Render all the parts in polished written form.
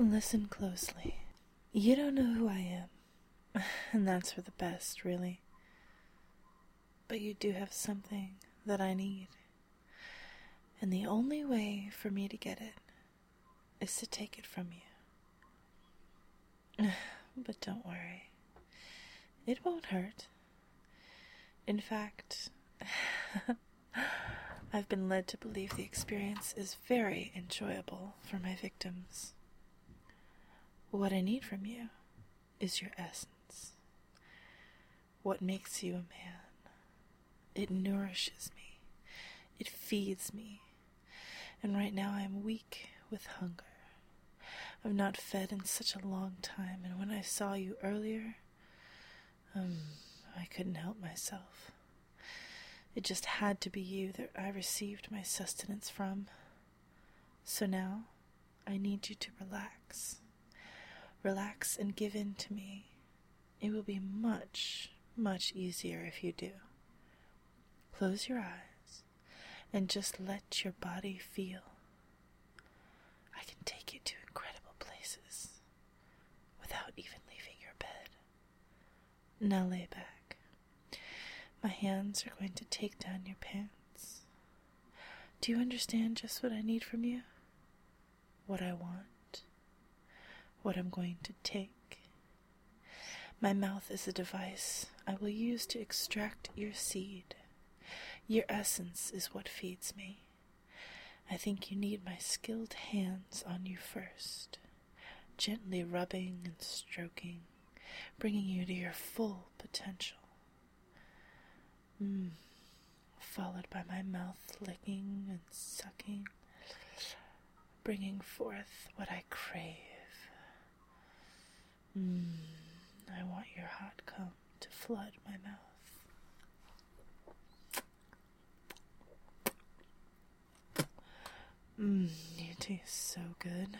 Listen closely. You don't know who I am, and that's for the best, really. But you do have something that I need, and the only way for me to get it is to take it from you. But don't worry, it won't hurt. In fact, I've been led to believe the experience is very enjoyable for my victims. What I need from you is your essence. What makes you a man. It nourishes me. It feeds me. And right now I'm weak with hunger. I've not fed in such a long time, and when I saw you earlier, I couldn't help myself. It just had to be you that I received my sustenance from. So now, I need you to relax. Relax and give in to me. It will be much, much easier if you do. Close your eyes and just let your body feel. I can take you to incredible places without even leaving your bed. Now lay back. My hands are going to take down your pants. Do you understand just what I need from you? What I want? What I'm going to take? My mouth is a device I will use to extract your seed. Your essence is what feeds me. I think you need my skilled hands on you first, gently rubbing and stroking, bringing you to your full potential. Followed by my mouth licking and sucking, bringing forth what I crave. I want your hot cum to flood my mouth. You taste so good.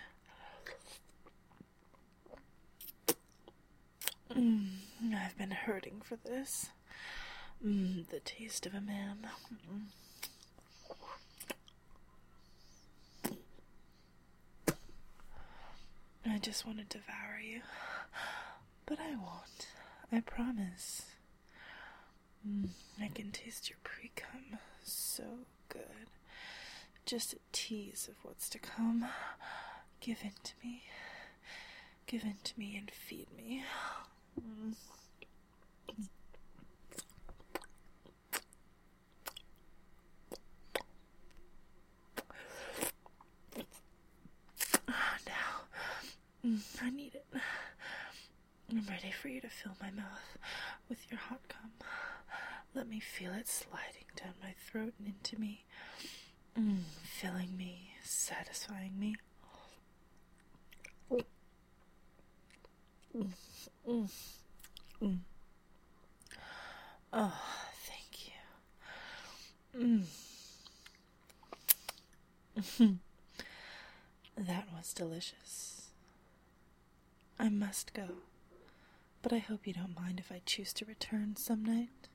I've been hurting for this. The taste of a man. I just want to devour you. But I won't. I promise. I can taste your pre-cum. So good. Just a tease of what's to come. Give in to me. Give in to me and feed me. Now, I need it. I'm ready for you to fill my mouth with your hot cum. Let me feel it sliding down my throat and into me. Filling me, satisfying me. Oh, thank you. That was delicious. I must go, but I hope you don't mind if I choose to return some night.